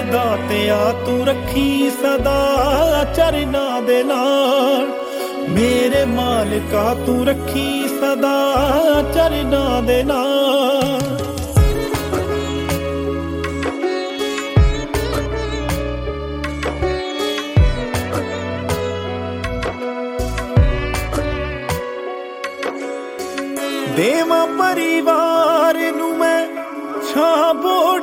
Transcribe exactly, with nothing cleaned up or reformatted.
ਦਾਤਿਆ ਤੂੰ ਰੱਖੀ ਸਦਾ ਚਰਨਾਂ ਦੇ ਨਾਲ, ਮੇਰੇ ਮਾਲਕਾ ਤੂੰ ਰੱਖੀ ਸਦਾ ਚਰਨਾਂ ਦੇ ਨਾਲ। ਦੇਵਾਂ ਪਰਿਵਾਰ ਨੂੰ ਮੈਂ ਛਾਂ ਬੋੜ